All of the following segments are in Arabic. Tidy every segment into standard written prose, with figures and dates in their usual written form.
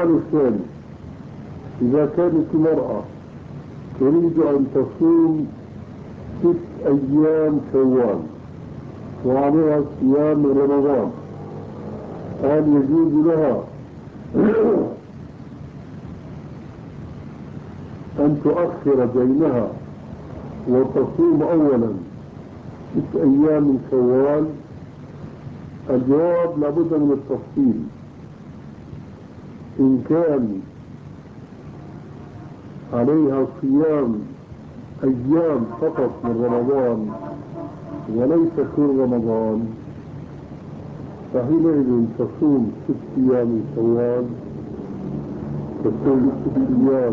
السؤال الثاني: إذا كانت المرأة تريد أن تصوم 6 أيام شوال وعليها صيام رمضان، هل يجوز لها أن تؤخر بينها وتصوم أولا 6 أيام من شوال؟ الجواب لابد من التفصيل. إن كان عليها صيام أيام فقط من رمضان وليس كل رمضان، فحينئذ تصوم 6 أيام من شوال، تصوم 6 أيام،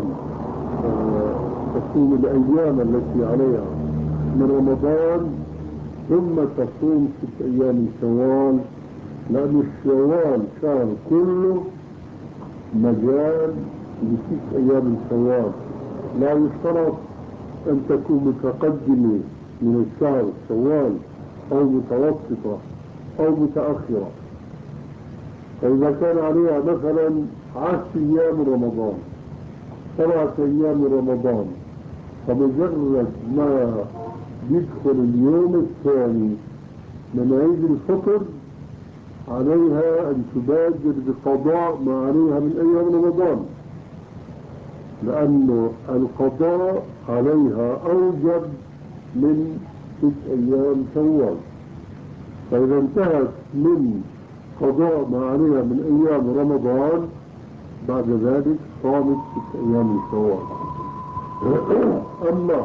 تصوم الأيام التي عليها من رمضان، ثم تصوم 6 أيام من شوال، لأن الشوال شهر كله مجال ل6 أيام من شوال. لا يشترط أن تكون متقدمة من الشهر شوال أو متوسطة أو متأخرة. فإذا كان عليها مثلا 10 أيام من رمضان، 7 أيام من رمضان، فمجرد ما يدخل اليوم الثاني من عيد الفطر عليها أن تبادر بقضاء ما عليها من أيام رمضان، لأن القضاء عليها أوجب من 6 أيام شوال. فإذا انتهت من قضاء ما عليها من أيام رمضان، بعد ذلك صامت 6 أيام من شوال. أما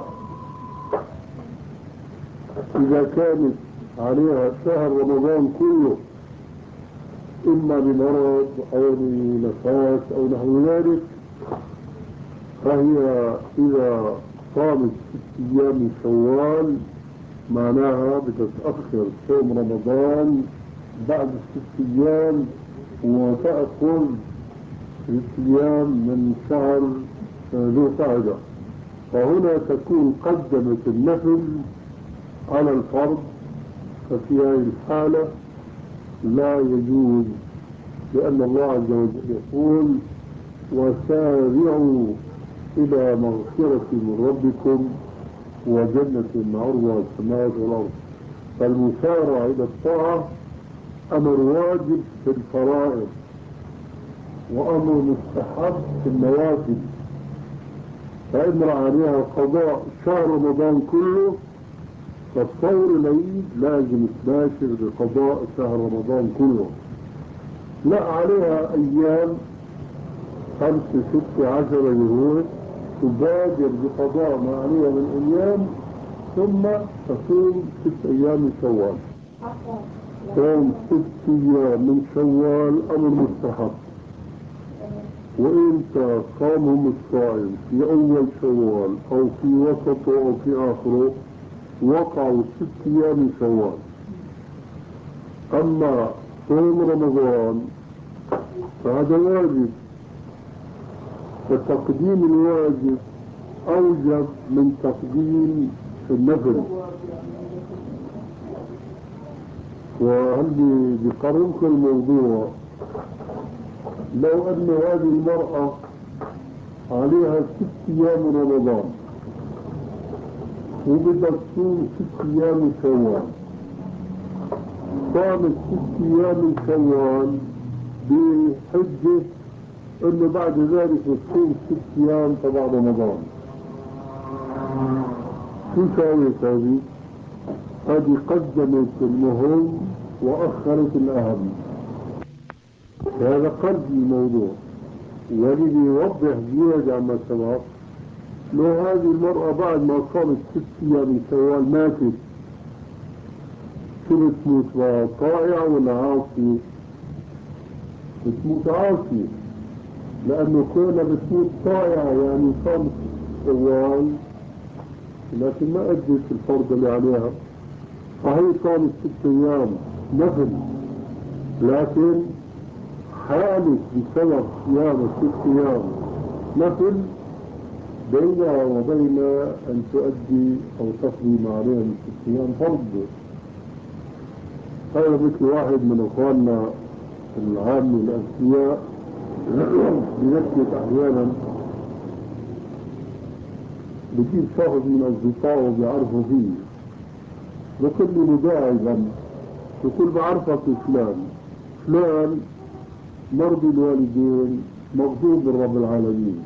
إذا كانت عليها شهر رمضان كله إما بمرض أو لنفاس أو نحو ذلك، فهي إذا صامت 6 أيام من شوال معناها بتتأخر صوم رمضان بعد 6 أيام وتأخذ الصيام من شهر ذو قعدة، فهنا تكون قدمت النفل على الفرض. ففي هذه الحالة لا يجوز، لأن الله عز وجل يقول: وسارعوا إلى مغفرة من ربكم وجنة عرضها السماوات والأرض. فالمسارعة إلى الطاعة أمر واجب في الفرائض وأمر مستحب في النوافل. فإن عليها قضاء شهر رمضان كله، فالصور العيد لازم تباشر بقضاء شهر رمضان كله. لا، عليها أيام 5 6 10 يوم تبادر بقضاء ما عليها من أيام، ثم تصوم 6 أيام من شوال. صوم 6 أيام من شوال أمر مستحب، وإنت صامهم الصائم في أول شوال أو في وسطه أو في آخره وقعوا 6 أيام من شوال. أما صوم رمضان فهذا واجب، فتقديم الواجب أوجب من تقديم النفل. وهل بقرنك الموضوع لو أن هذه المرأة عليها 6 أيام من رمضان وبدها تصوم 6 أيام من شوال، صامت 6 أيام من شوال بحجة انه بعد ذلك بتصوم 6 أيام تبع رمضان، شو سويت هذه؟ هذه قدمت المهم واخرت الاهم. هذا قلب الموضوع. والذي يوضح زيادة عما سبق، لو هذه المرأة بعد ما صامت 6 أيام من شوال ماتت، شو بتموت بقى؟ طائعة ولا عاصية؟ بتموت عاصية، لأنه كونها بتموت طائعة يعني صامت شوال لكن ما أدت الفرض اللي عليها، فهي صامت 6 أيام نفل، لكن حالت بسبب صيام 6 أيام نفل بينها وبين أن تؤدي أو تقضي ما عليها من 6 أيام فرض. هذا مثل واحد من أخواننا العام الأذكياء بنكت أحيانا بجيب شخص من أصدقائه بيعرفوا فيه، بقول لي دائما بقول بعرفك فلان فلان مرضي الوالدين مغضوب من رب العالمين،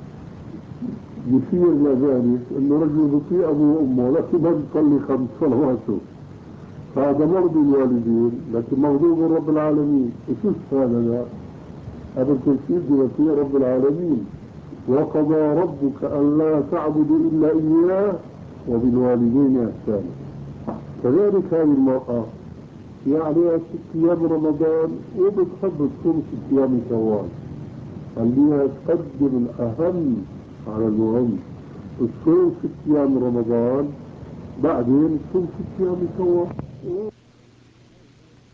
يشير لذلك انه رجل بطيء ابوه وامه لكن ما بيصلي 5 صلواته، فهذا مرضي الوالدين لكن مغضوب من رب العالمين. وشو هذا؟ هذا تركيز بطيء رب العالمين، وقضى ربك الا تعبدوا الا اياه وبالوالدين احسانا. كذلك هذه المرأة يعني 6 أيام رمضان وبتحب تصوم 6 أيام شوال، خليها تقدم الأهم على المهم، تصوم 6 أيام رمضان بعدين تصوم 6 أيام شوال.